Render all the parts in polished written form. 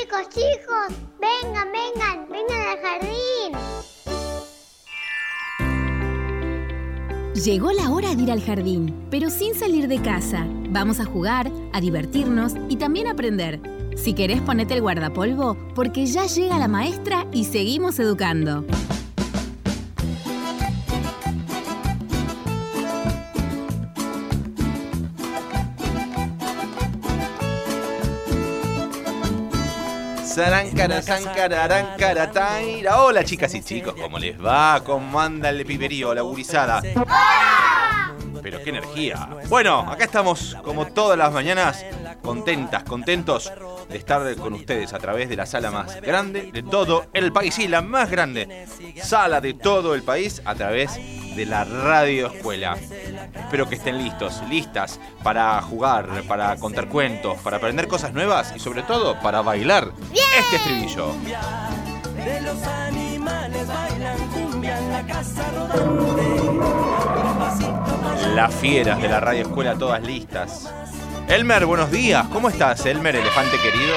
chicos, vengan al jardín. Llegó la hora de ir al jardín, pero sin salir de casa. Vamos a jugar, a divertirnos y también a aprender. Si querés, ponete el guardapolvo, porque ya llega la maestra y seguimos educando. Hola chicas y chicos, ¿cómo les va? ¿Cómo anda el piberío, la gurizada? Pero qué energía. Bueno, acá estamos como todas las mañanas, contentos de estar con ustedes a través de la sala más grande de todo el país. Sí, la más grande sala de todo el país a través de la Radio Escuela. Espero que estén listas para jugar, para contar cuentos, para aprender cosas nuevas y sobre todo para bailar este estribillo. De los animales bailan cumbia en la casa rodante. Las fieras de la Radio Escuela todas listas. Elmer, buenos días. ¿Cómo estás, Elmer, elefante querido?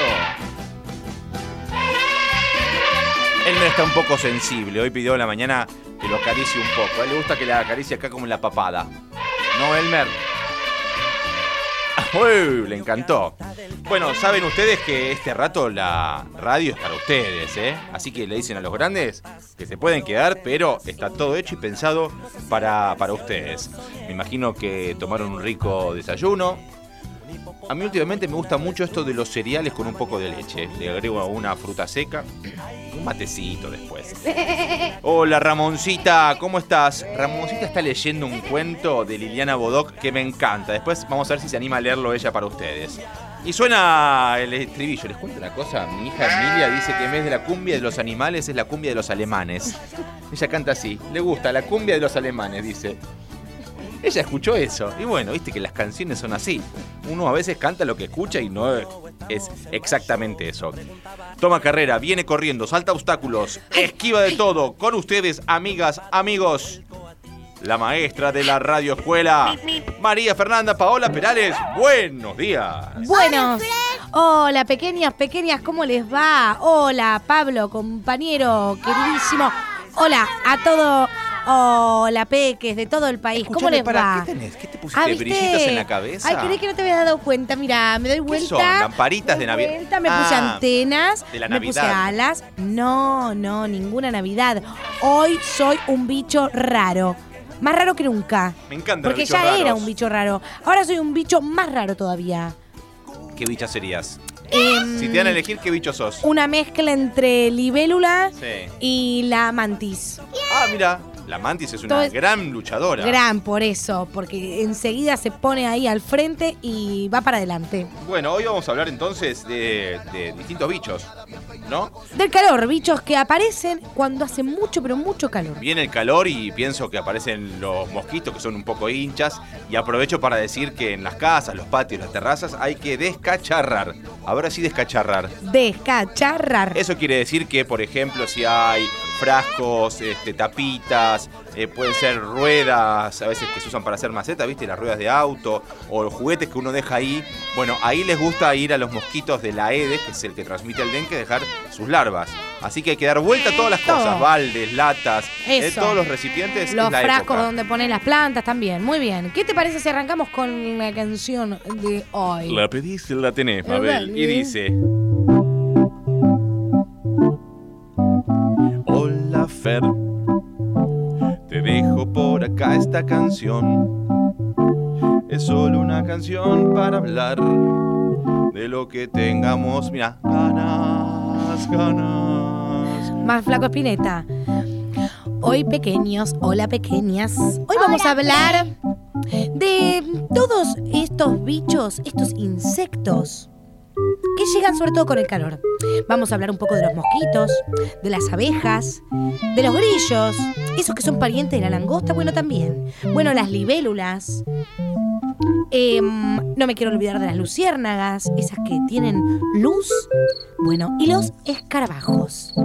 Elmer está un poco sensible. Hoy pidió en la mañana que lo acaricie un poco. A él le gusta que le acaricie acá como en la papada. ¿No, Elmer? Uy, le encantó. Bueno, saben ustedes que este rato la radio es para ustedes, ¿eh? Así que le dicen a los grandes que se pueden quedar, pero está todo hecho y pensado para ustedes. Me imagino que tomaron un rico desayuno. A mí últimamente me gusta mucho esto de los cereales con un poco de leche. Le agrego una fruta seca, un matecito después. Hola Ramoncita, ¿cómo estás? Ramoncita está leyendo un cuento de Liliana Bodoc que me encanta. Después vamos a ver si se anima a leerlo ella para ustedes. Y suena el estribillo. Les cuento una cosa, mi hija Emilia dice que en vez de la cumbia de los animales es la cumbia de los alemanes. Ella canta así, le gusta la cumbia de los alemanes, dice. Ella escuchó eso. Y bueno, viste que las canciones son así. Uno a veces canta lo que escucha y no es exactamente eso. Toma carrera, viene corriendo, salta obstáculos, esquiva de todo. Con ustedes, amigas, amigos, la maestra de la Radio Escuela, María Fernanda Paola Perales. Buenos días. Buenos. Hola, pequeñas, ¿cómo les va? Hola, Pablo, compañero queridísimo. Hola a todo... Hola, peques de todo el país. Escuchame, ¿Cómo les va? ¿Qué tenés? ¿Qué te pusiste? ¿Brillitos en la cabeza? Ay, creí que no te habías dado cuenta. Mira, me doy vuelta. ¿Qué son? ¿Lamparitas de Navidad? Me puse antenas. De la me Navidad. puse alas. No, ninguna Navidad. Hoy soy un bicho raro. Más raro que nunca. Me encanta. Porque ya raros. era un bicho raro. Ahora soy un bicho más raro todavía. ¿Qué bicha serías? Si te dan a elegir, ¿qué bicho sos? Una mezcla entre libélula Sí. y la mantis. Ah, mira. La mantis es una gran luchadora. Gran, por eso, porque enseguida se pone ahí al frente y va para adelante. Bueno, hoy vamos a hablar entonces de distintos bichos, ¿no? Del calor, bichos que aparecen cuando hace mucho, pero mucho calor. Viene el calor y pienso que aparecen los mosquitos que son un poco hinchas. Y aprovecho para decir que en las casas, los patios, las terrazas hay que descacharrar. Ahora sí descacharrar. Descacharrar. Eso quiere decir que, por ejemplo, si hay frascos, tapitas, pueden ser ruedas, a veces que se usan para hacer macetas, ¿viste? Las ruedas de auto o los juguetes que uno deja ahí. Bueno, ahí les gusta ir a los mosquitos de la Aedes, que es el que transmite el dengue, dejar sus larvas. Así que hay que dar vuelta a todas las cosas, baldes, latas, todos los recipientes. Los es la frascos época. donde ponen las plantas también. Muy bien. ¿Qué te parece si arrancamos con la canción de hoy? La pedís, la tenés, Mabel. Y dice... Hola, Fer. Te dejo por acá esta canción. Es solo una canción para hablar de lo que tengamos. Mira, ganas. Más Flaco Espineta. Hoy, pequeños, hola, pequeñas. Hoy vamos a hablar de todos estos bichos, estos insectos que llegan sobre todo con el calor. Vamos a hablar un poco de los mosquitos, de las abejas, de los grillos, esos que son parientes de la langosta, bueno, también. Bueno, las libélulas. No me quiero olvidar de las luciérnagas, esas que tienen luz. Bueno, y los escarabajos.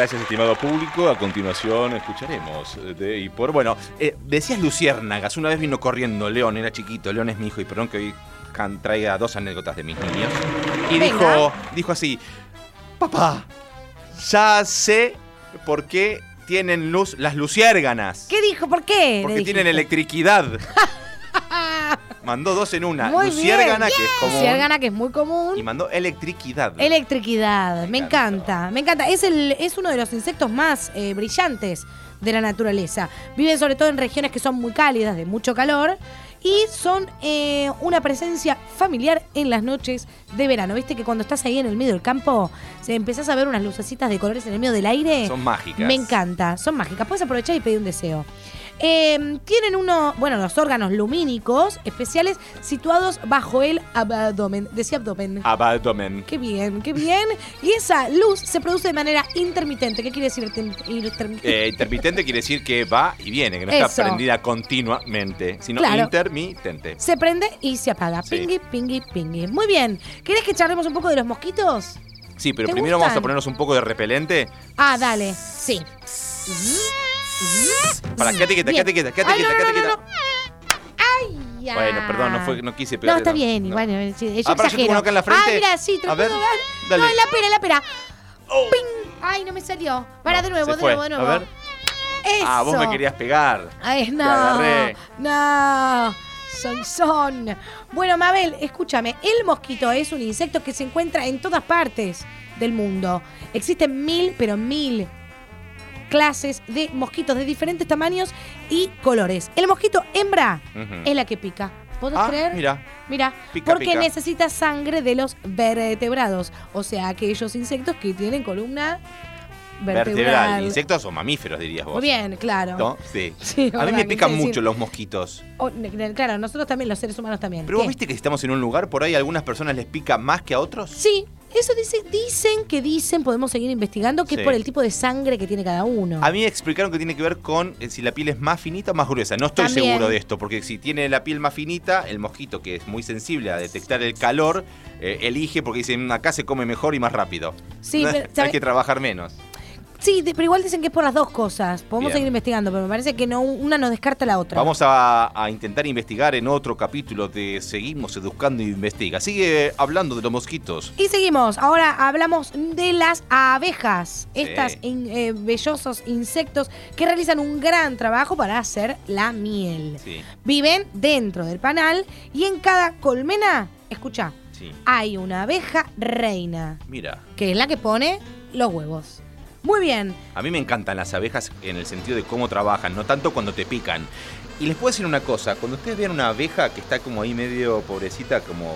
Gracias, estimado público. A continuación escucharemos de y por. Bueno, decías luciérnagas. Una vez vino corriendo León, era chiquito. León es mi hijo y perdón que hoy traiga 2 anécdotas de mis niños. Y dijo así: papá, ya sé por qué tienen luz las luciérganas. ¿Qué dijo? ¿Por qué? Porque tienen electricidad. Mandó 2 en una. Muy luciérgana, bien. que es común. Luciérgana, que es muy común. Y mandó electricidad. Electricidad. Me encanta. Es uno de los insectos más brillantes de la naturaleza. Viven sobre todo en regiones que son muy cálidas, de mucho calor. Y son una presencia familiar en las noches de verano. ¿Viste que cuando estás ahí en el medio del campo, empezás a ver unas lucecitas de colores en el medio del aire? Son mágicas. Me encanta, son mágicas. Puedes aprovechar y pedir un deseo. Tienen los órganos lumínicos especiales situados bajo el abdomen. Decía abdomen. Abdomen. Qué bien, qué bien. Y esa luz se produce de manera intermitente. ¿Qué quiere decir Intermitente quiere decir que va y viene, que no Eso. está prendida continuamente, sino Claro. intermitente. Se prende y se apaga. Sí. Pingui, pingui, pingui. Muy bien. ¿Querés que charlemos un poco de los mosquitos? Sí, pero ¿Te primero vamos a gustan? ponernos un poco de repelente. Ah, dale. Sí. Para, quédate quieta. Ay, no. Ay, ya. Bueno, perdón, no quise pegar. No, está bien. Y bueno, sí, yo para, yo exagero. tengo uno acá en la frente. Ah, mira, sí, te lo A ver, puedo dar. dale. No, en la pera. ¡Ping! Ay, no me salió. Para, No, de nuevo, se de fue. nuevo. A ver. Eso. Ah, vos me querías pegar. Ay, Te no. agarré. No. Son. Bueno, Mabel, escúchame. El mosquito es un insecto que se encuentra en todas partes del mundo. Existen 1000 clases de mosquitos de diferentes tamaños y colores. El mosquito hembra Ujú. es la que pica. ¿Podés creer? Mira, Pica, porque pica. necesita sangre de los vertebrados. O sea, aquellos insectos que tienen columna vertebral. Insectos o mamíferos, dirías vos. Muy bien, claro. ¿No? Sí. Sí, A mí verdad, me pican quise decir- mucho los mosquitos. Claro, nosotros también, los seres humanos también. Pero vos ¿Qué? viste que si estamos en un lugar, por ahí a algunas personas les pica más que a otros. Sí, eso dicen, podemos seguir investigando, que Sí. es por el tipo de sangre que tiene cada uno. A mí me explicaron que tiene que ver con si la piel es más finita o más gruesa. No estoy También. seguro de esto, porque si tiene la piel más finita, el mosquito, que es muy sensible a detectar el calor, elige porque dicen acá se come mejor y más rápido. Sí, pero, Hay ¿sabes? que trabajar menos. Sí, pero igual dicen que es por las dos cosas. Podemos Bien. seguir investigando, pero me parece que no, una no descarta la otra. Vamos a intentar investigar en otro capítulo de Seguimos Educando y Investiga. Sigue hablando de los mosquitos. Y seguimos. Ahora hablamos de las abejas. Sí. Estas bellosos insectos que realizan un gran trabajo para hacer la miel. Sí, Viven dentro del panal y en cada colmena, escucha, sí. hay una abeja reina, Mira, que es la que pone los huevos. Muy bien. a mí me encantan las abejas en el sentido de cómo trabajan, no tanto cuando te pican. Y les puedo decir una cosa, cuando ustedes vean una abeja que está como ahí medio pobrecita, como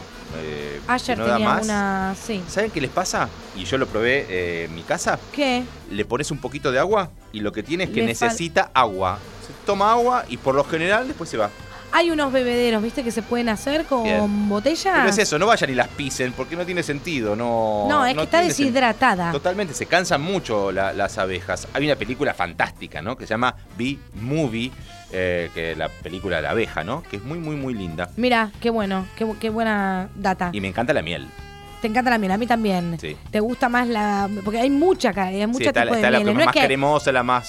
Ayer que no da tenía más, una... Sí. ¿saben qué les pasa? Y yo lo probé en mi casa. ¿Qué? Le pones un poquito de agua y lo que tiene es que Le necesita agua. Se toma agua y por lo general después se va. Hay unos bebederos, ¿viste? Que se pueden hacer con Bien. botellas. Pero es eso, no vayan y las pisen porque no tiene sentido. No, Es que está tiene sen- deshidratada. Totalmente, se cansan mucho las abejas. Hay una película fantástica, ¿no? Que se llama Bee Movie, que es la película de la abeja, ¿no? Que es muy, muy, muy linda. Mira, qué bueno, qué buena data. Y me encanta la miel. Te encanta la miel, a mí también. Sí. ¿Te gusta más la...? Porque hay mucha acá, hay Sí, mucha está tipo de está la miel. No más es que cremosa, la más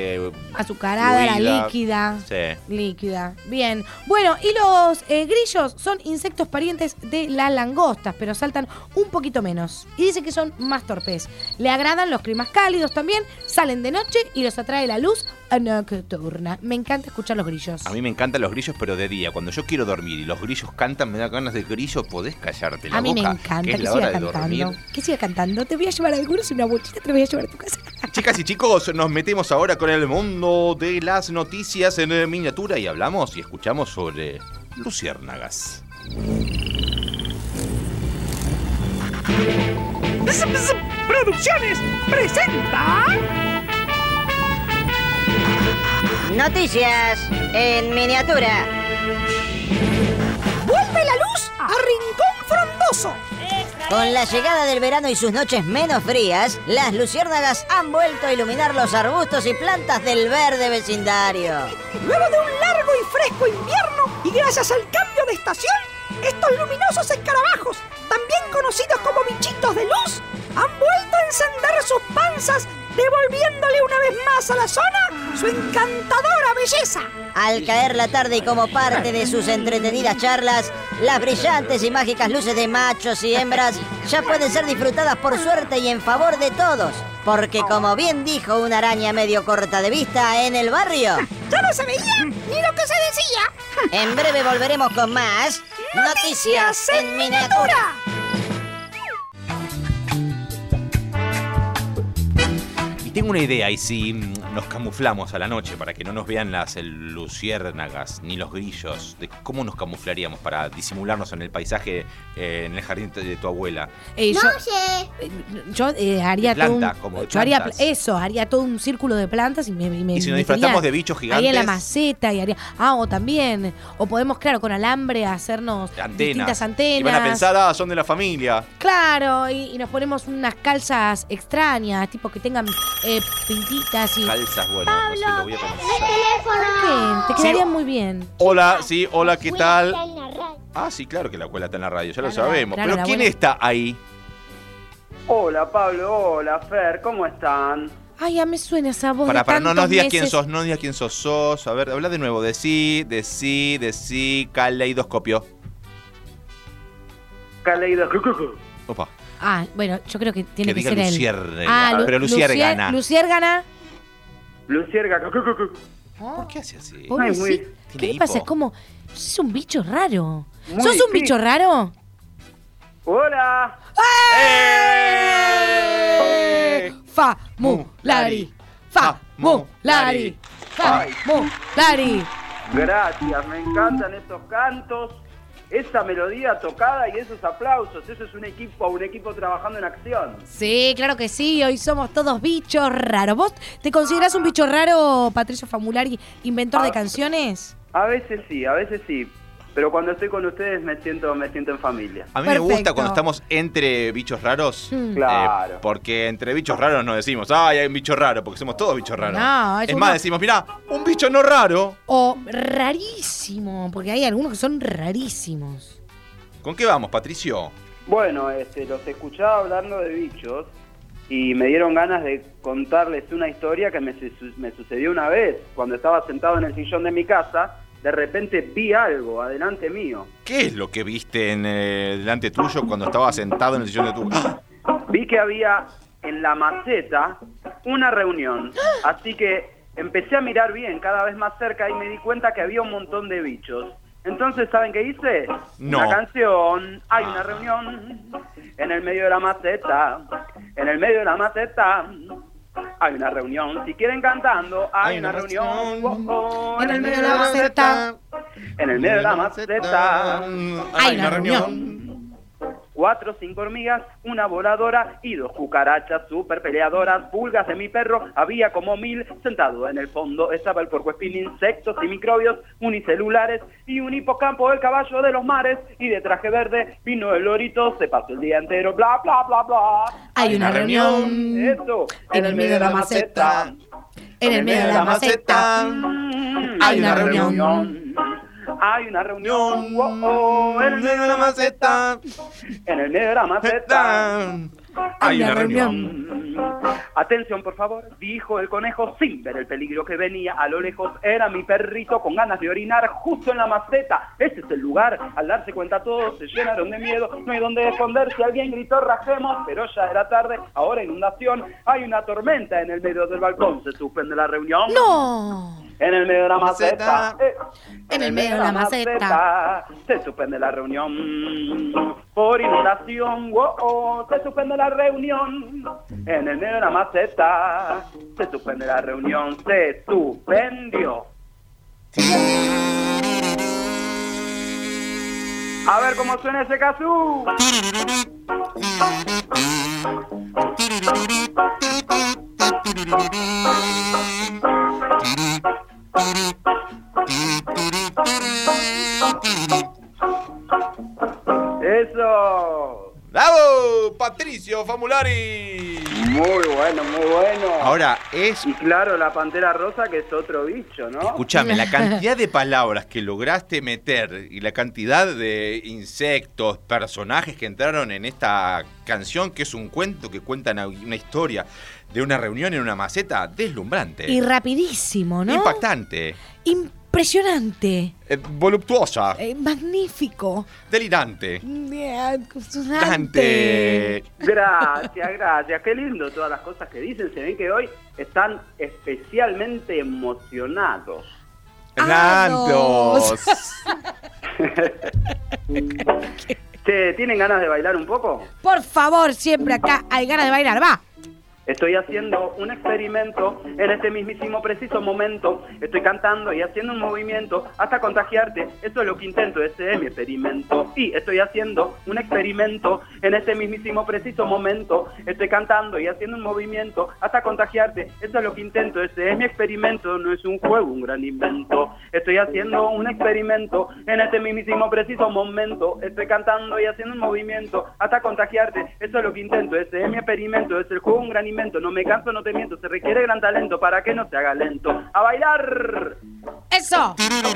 azucarada, la fluida. líquida. Sí. Líquida. Bien. Bueno, y los grillos son insectos parientes de las langostas, pero saltan un poquito menos. Y dicen que son más torpes. Le agradan los climas cálidos también, salen de noche y los atrae la luz nocturna. Me encanta escuchar los grillos. A mí me encantan los grillos, pero de día. Cuando yo quiero dormir y los grillos cantan, me da ganas de grillo, podés callarte la A mí me boca. encanta Que que es la siga hora de dormir. cantando. Que siga cantando. Te voy a llevar algunos en una bolsita, te lo voy a llevar a tu casa. Chicas y chicos, nos metemos ahora con el mundo de las noticias en miniatura y hablamos y escuchamos sobre luciérnagas. Producciones presenta Noticias en miniatura. Vuelve la luz a Rincón Frondoso. Con la llegada del verano y sus noches menos frías, las luciérnagas han vuelto a iluminar los arbustos y plantas del verde vecindario. Luego de un largo y fresco invierno y gracias al cambio de estación, estos luminosos escarabajos, también conocidos como bichitos de luz, han vuelto a encender sus panzas devolviéndole una vez más a la zona su encantadora belleza. Al caer la tarde y como parte de sus entretenidas charlas, las brillantes y mágicas luces de machos y hembras ya pueden ser disfrutadas por suerte y en favor de todos. Porque como bien dijo una araña medio corta de vista en el barrio, Ya no se veía ni lo que se decía. en breve volveremos con más Noticias en Miniatura. Y tengo una idea, y si nos camuflamos a la noche para que no nos vean las luciérnagas ni los grillos, de cómo nos camuflaríamos para disimularnos en el paisaje, en el jardín de tu abuela. No sé. Yo haría De planta, todo como de yo haría plantas. eso, haría todo un círculo de plantas y me Y si nos metería disfrazamos de bichos gigantes, ahí en la maceta y haría. O también. O podemos, claro, con alambre hacernos distintas antenas. Y van a pensar, son de la familia. Claro, y nos ponemos unas calzas extrañas, tipo que tengan pintitas y. Calzas, bueno, no sé, lo voy a El conocer. teléfono. Te quedarían muy bien. Hola, sí, hola, ¿qué tal? Está en la radio. Ah, sí, claro que la abuela está en la radio, ya lo Claro, sabemos. claro, Pero la ¿quién abuela- está ahí? Hola Pablo, hola Fer, ¿cómo están? Ay, ya me suena esa voz. Para, de no tantos digas meses. quién sos, no digas quién sos. A ver, habla de nuevo. De sí, caleidoscopio. Caleidoscopio. Opa, Ah, bueno, yo creo que tiene que que diga ser él. luciérnaga. Pero luciérgana. Luciérgana. Lucierga. ¿Por qué hace así? Pobrecito. muy- ¿Qué ¿Tiene le pasa? hipo? Es como. Es un bicho raro. Muy ¿Sos un sí. bicho raro? Hola. ¡Eh! Famulari. Famulari. Ay. Famulari. Gracias, me encantan esos cantos, esa melodía tocada y esos aplausos. Eso es un equipo trabajando en acción. Sí, claro que sí. Hoy somos todos bichos raros. ¿Vos te considerás un bicho raro, Patricio Famulari, inventor de canciones? A veces sí. Pero cuando estoy con ustedes me siento en familia. A mí me gusta Perfecto. cuando estamos entre bichos raros. Claro. Porque entre bichos raros no decimos, ay, hay un bicho raro, porque somos todos bichos raros. No, es es uno- más, decimos, mirá, un bicho no raro. O rarísimo, porque hay algunos que son rarísimos. ¿Con qué vamos, Patricio? Bueno, los escuchaba hablando de bichos y me dieron ganas de contarles una historia que me sucedió una vez. Cuando estaba sentado en el sillón de mi casa, de repente vi algo adelante mío. ¿Qué es lo que viste delante tuyo cuando estabas sentado en el sillón de tu... ¡Ah! Vi que había en la maceta una reunión, así que empecé a mirar bien cada vez más cerca y me di cuenta que había un montón de bichos. Entonces, ¿saben qué hice? No. Una canción, hay una reunión en el medio de la maceta, en el medio de la maceta. Hay una reunión, si quieren cantando, hay una reunión. En el medio de la maceta. En el medio de la maceta. Hay una reunión. 4 o 5 hormigas, una voladora y 2 cucarachas super peleadoras, pulgas de mi perro, había como 1000, sentado en el fondo estaba el puercoespín, insectos y microbios unicelulares y un hipocampo, el caballo de los mares, y de traje verde vino el lorito, se pasó el día entero, bla bla bla bla. Hay una reunión. Eso, En el medio de la maceta. En el medio de la maceta. Hay una reunión. Hay una reunión, en el medio de la maceta. En el medio de la maceta. Hay una reunión. Atención, por favor, dijo el conejo sin ver el peligro que venía. A lo lejos era mi perrito con ganas de orinar justo en la maceta. Ese es el lugar. Al darse cuenta todos se llenaron de miedo. No hay donde esconderse. Alguien gritó rajemos, pero ya era tarde. Ahora inundación. Hay una tormenta en el medio del balcón. Se suspende la reunión. ¡No! En el medio de la maceta. En el medio de la maceta. Se suspende la reunión. Por inundación. Se suspende la reunión. En el medio de la maceta. Se suspende la reunión. Se suspendió. A ver cómo suena ese casú. ¡Eso! ¡Bravo! ¡Patricio Famulari! Muy bueno, muy bueno. Ahora, es... Y claro, la pantera rosa, que es otro bicho, ¿no? Escúchame, la cantidad de palabras que lograste meter y la cantidad de insectos, personajes que entraron en esta canción, que es un cuento que cuenta una historia de una reunión en una maceta, deslumbrante. Y rapidísimo, ¿no? Impactante. Impresionante. Voluptuosa. Magnífico. Delirante. Dante. Gracias. Qué lindo todas las cosas que dicen. Se ven que hoy están especialmente emocionados. Lantos. Che, ¿tienen ganas de bailar un poco? Por favor, siempre acá hay ganas de bailar. Va. Estoy haciendo un experimento en este mismísimo preciso momento. Estoy cantando y haciendo un movimiento hasta contagiarte. Eso es lo que intento, ese es mi experimento. Y estoy haciendo un experimento en este mismísimo preciso momento. Estoy cantando y haciendo un movimiento hasta contagiarte. Eso es lo que intento, ese es mi experimento. No es un juego, un gran invento. Estoy haciendo un experimento en este mismísimo preciso momento. Estoy cantando y haciendo un movimiento hasta contagiarte. Eso es lo que intento, ese es mi experimento. Es el juego, un gran invento. No me canso, no te miento, se requiere gran talento para que no se haga lento. ¡A bailar! ¡Eso!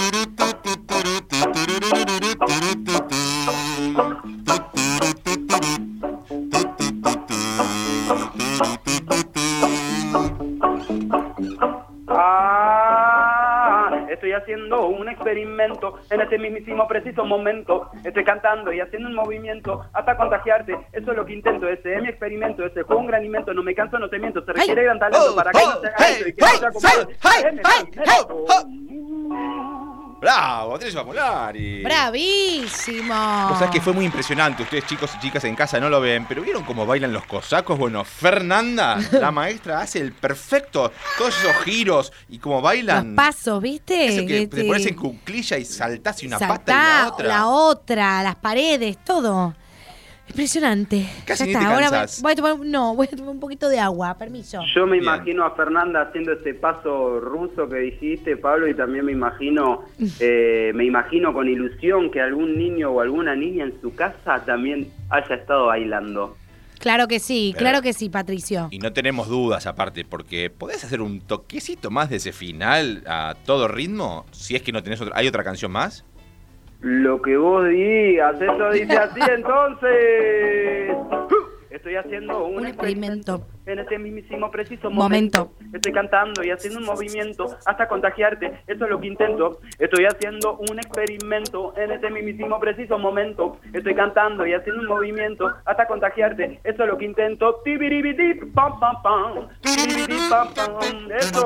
Estoy haciendo un experimento en este mismísimo preciso momento. Estoy cantando y haciendo un movimiento hasta contagiarte. Eso es lo que intento, ese es mi experimento. Ese juego un gran invento, no me canso, no te miento. Se requiere gran talento para que no se haga lento y que no sea como... ¡Bravo, Patricio Molari! ¡Bravísimo! O sea, que fue muy impresionante. Ustedes, chicos y chicas en casa, no lo ven, pero ¿vieron cómo bailan los cosacos? Bueno, Fernanda, la maestra, hace el perfecto, todos esos giros y cómo bailan. Los pasos, ¿viste? Eso que te pones en cuclilla y saltás y una pata y la otra, las paredes, todo. Impresionante. Casi ya ni está. te Ahora cansás. voy a tomar un poquito de agua, permiso. Yo me Bien. imagino a Fernanda haciendo ese paso ruso que dijiste, Pablo, y también me imagino con ilusión que algún niño o alguna niña en su casa también haya estado bailando. Claro que sí, Pero- claro que sí, Patricio. Y no tenemos dudas aparte, porque ¿podés hacer un toquecito más de ese final a todo ritmo? Si es que no tenés otra. ¿Hay otra canción más? Lo que vos digas, eso dice así entonces. Estoy haciendo un experimento en este mismísimo preciso momento. Estoy cantando y haciendo un movimiento hasta contagiarte. Eso es lo que intento. Estoy haciendo un experimento en este mismísimo preciso momento. Estoy cantando y haciendo un movimiento hasta contagiarte. Eso es lo que intento. Tibiribidi, pam, pam, pam. Tibiribidi, pam, pam. Eso.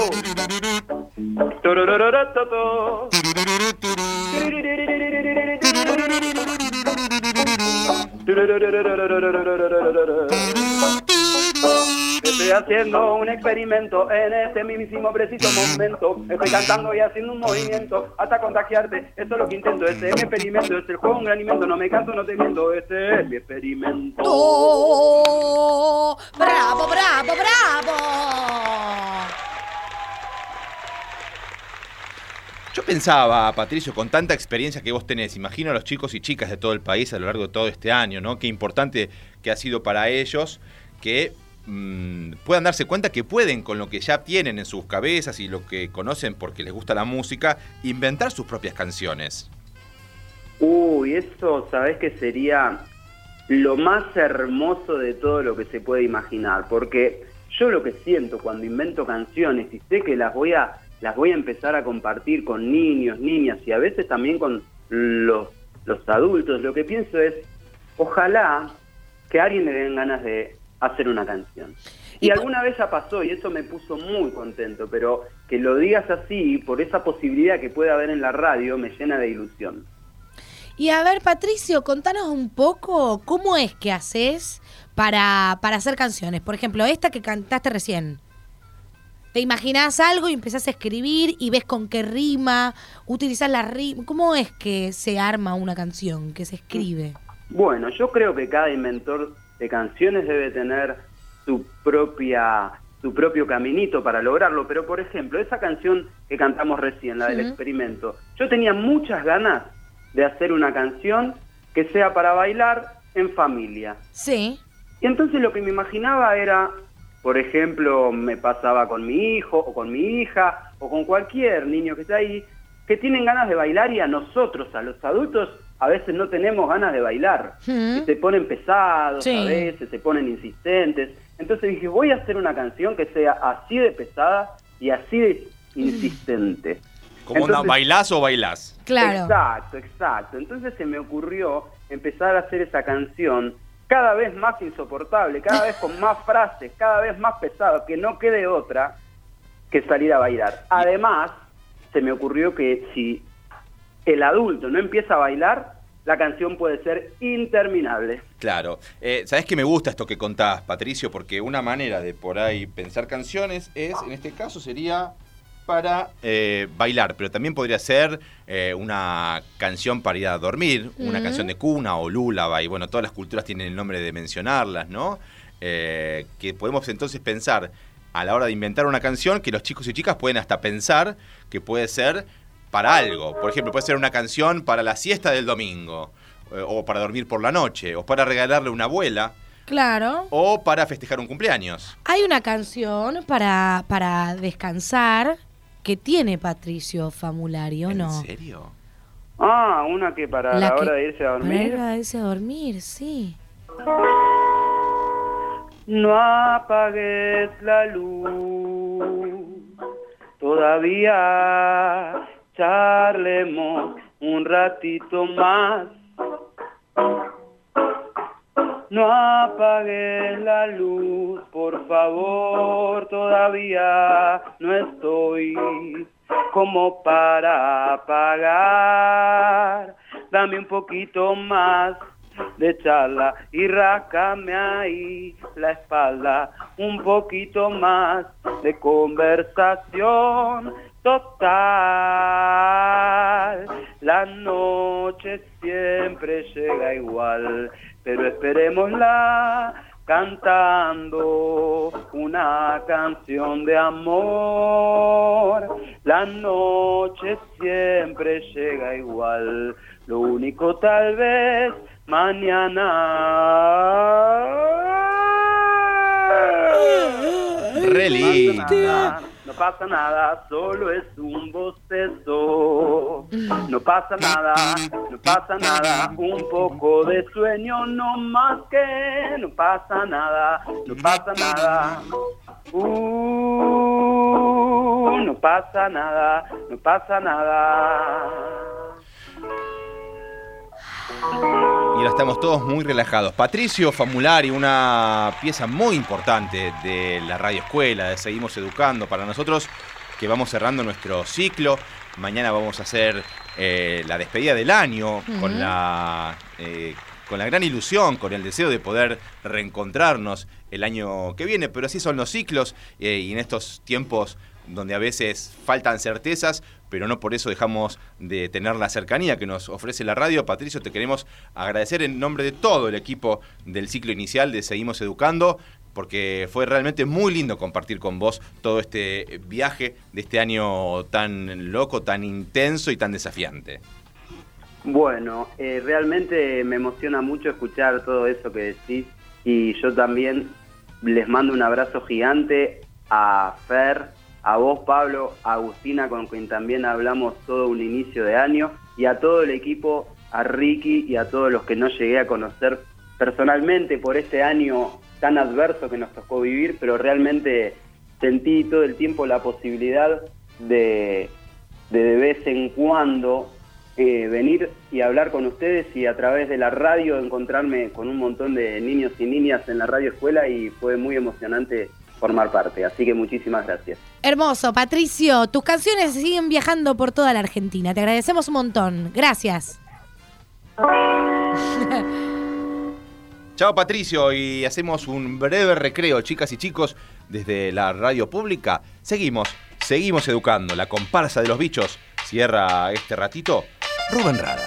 Tororororototo. Estoy haciendo un experimento en este mismísimo preciso momento. Estoy cantando y haciendo un movimiento hasta contagiarte. Eso es lo que intento, este es mi experimento. Es el juego, un gran invento. No me canso, no te miento. Este es mi experimento. ¡Oh! ¡Bravo, bravo, bravo! Yo pensaba, Patricio, con tanta experiencia que vos tenés, imagino a los chicos y chicas de todo el país a lo largo de todo este año, ¿no? Qué importante que ha sido para ellos que puedan darse cuenta que pueden, con lo que ya tienen en sus cabezas y lo que conocen porque les gusta la música, inventar sus propias canciones. Uy, eso, ¿sabés qué sería lo más hermoso de todo lo que se puede imaginar? Porque yo lo que siento cuando invento canciones y sé que las voy a empezar a compartir con niños, niñas y a veces también con los adultos, lo que pienso es, ojalá que a alguien le den ganas de hacer una canción. Y alguna vez ya pasó y eso me puso muy contento, pero que lo digas así, por esa posibilidad que puede haber en la radio, me llena de ilusión. Y a ver, Patricio, contanos un poco cómo es que haces para hacer canciones. Por ejemplo, esta que cantaste recién. ¿Te imaginás algo y empezás a escribir y ves con qué rima, utilizás la rima? ¿Cómo es que se arma una canción, que se escribe? Bueno, yo creo que cada inventor de canciones debe tener su propio caminito para lograrlo, pero por ejemplo, esa canción que cantamos recién, la del experimento, yo tenía muchas ganas de hacer una canción que sea para bailar en familia. Sí. Y entonces lo que me imaginaba era Por ejemplo, me pasaba con mi hijo o con mi hija o con cualquier niño que está ahí, que tienen ganas de bailar y a nosotros, a los adultos, a veces no tenemos ganas de bailar. Y se ponen pesados, Sí. a veces se ponen insistentes. Entonces dije, voy a hacer una canción que sea así de pesada y así de insistente. ¿Cómo onda? Entonces- ¿Bailás o bailás? Claro. Exacto. Entonces se me ocurrió empezar a hacer esa canción cada vez más insoportable, cada vez con más frases, cada vez más pesado, que no quede otra que salir a bailar. Además, se me ocurrió que si el adulto no empieza a bailar, la canción puede ser interminable. Claro. ¿Sabés que me gusta esto que contás, Patricio? Porque una manera de por ahí pensar canciones es, en este caso, sería para bailar, pero también podría ser una canción para ir a dormir, una canción de cuna o lullaby. Bueno, todas las culturas tienen el nombre de mencionarlas, ¿no? Que podemos entonces pensar a la hora de inventar una canción que los chicos y chicas pueden hasta pensar que puede ser para algo. Por ejemplo, puede ser una canción para la siesta del domingo, o para dormir por la noche, o para regalarle a una abuela, Claro. o para festejar un cumpleaños. Hay una canción para descansar que tiene Patricio Famulari, ¿o no? ¿En serio? Ah, una que para la hora de irse a Para dormir. ir a irse a dormir, sí. No apagues la luz, todavía charlemos un ratito más. No apagues la luz, por favor, todavía no estoy como para apagar. Dame un poquito más de charla y rascame ahí la espalda, un poquito más de conversación. Total, la noche siempre llega igual, pero esperémosla cantando una canción de amor. La noche siempre llega igual, lo único tal vez mañana. Re lindo. No pasa nada, solo es un bostezo. No pasa nada, un poco de sueño, no más que. No pasa nada, no pasa nada. No pasa nada, no pasa nada. Y ahora estamos todos muy relajados. Patricio Famulari, una pieza muy importante de la Radio Escuela, de Seguimos Educando para nosotros, que vamos cerrando nuestro ciclo. Mañana vamos a hacer la despedida del año con la gran ilusión, con el deseo de poder reencontrarnos el año que viene. Pero así son los ciclos y en estos tiempos donde a veces faltan certezas, pero no por eso dejamos de tener la cercanía que nos ofrece la radio. Patricio, te queremos agradecer en nombre de todo el equipo del ciclo inicial de Seguimos Educando, porque fue realmente muy lindo compartir con vos todo este viaje de este año tan loco, tan intenso y tan desafiante. Bueno, realmente me emociona mucho escuchar todo eso que decís, y yo también les mando un abrazo gigante a Fer, a vos, Pablo, a Agustina, con quien también hablamos todo un inicio de año, y a todo el equipo, a Ricky y a todos los que no llegué a conocer personalmente por este año tan adverso que nos tocó vivir, pero realmente sentí todo el tiempo la posibilidad de vez en cuando venir y hablar con ustedes, y a través de la radio encontrarme con un montón de niños y niñas en la Radio Escuela, y fue muy emocionante formar parte, así que muchísimas gracias. Hermoso, Patricio, tus canciones siguen viajando por toda la Argentina, te agradecemos un montón, gracias. Chao, Patricio, y hacemos un breve recreo, chicas y chicos, desde la radio pública. Seguimos educando. La comparsa de los bichos cierra este ratito Rubén Rada.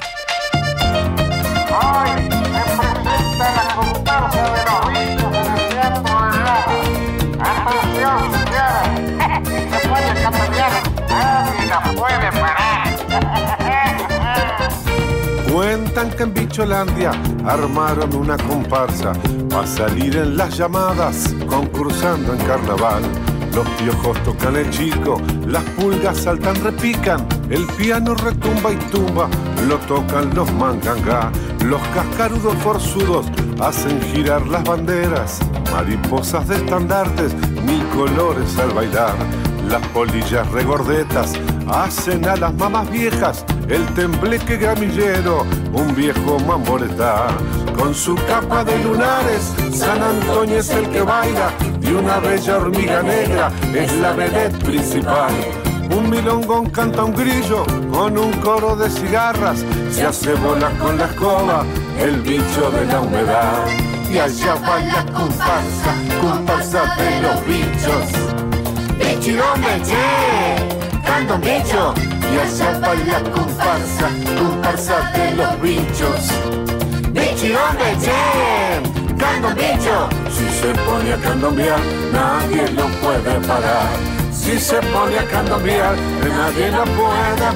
Hoy se presenta la comparsa de los bichos en el Teatro de Lara. Atención, señores, se puede cambiar, nadie la puede parar. Cuentan que en Bicholandia armaron una comparsa para salir en las llamadas concursando en carnaval. Los piojos tocan el chico, las pulgas saltan, repican, el piano retumba y tumba, lo tocan los mangangá. Los cascarudos forzudos hacen girar las banderas, mariposas de estandartes, mil colores al bailar. Las polillas regordetas hacen a las mamás viejas el tembleque gamillero, un viejo mamboretá. Con su capa de lunares, San Antonio es el que baila, y una bella hormiga negra es la vedette principal. Un milongón canta un grillo con un coro de cigarras, se hace bola con la escoba el bicho de la humedad. Y allá va la comparsa, comparsa de los bichos. Bichirón Meche, canta un bicho. Y allá va la comparsa, comparsa de los bichos. Bichirón Meche, canta un bicho. Si se pone a candombear, nadie lo puede parar. Si se pone a candombear, nadie lo puede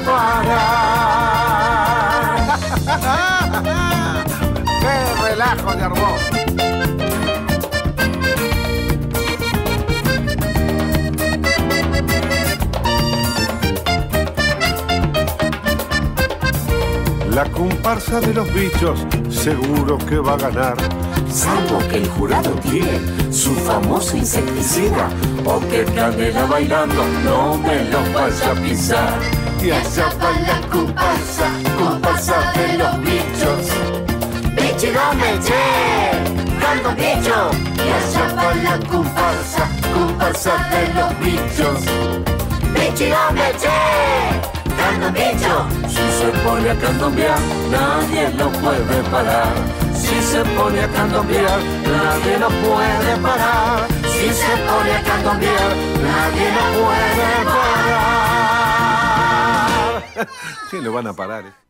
parar. ¡Qué relajo de armó! La comparsa de los bichos seguro que va a ganar, salvo que el jurado tiene su famoso insecticida, o que Canela bailando no me lo vaya a pisar. Y allá va la comparsa, comparsa de los bichos. Bichirón Meche, canta un bicho. Y allá va la comparsa, comparsa de los bichos. Bichirón Meche, canta un bicho. Si se pone a candombear, nadie lo puede parar. Si se pone a candombear, nadie lo puede parar. Si se pone a candombear, nadie lo puede parar. Sí, lo van a parar.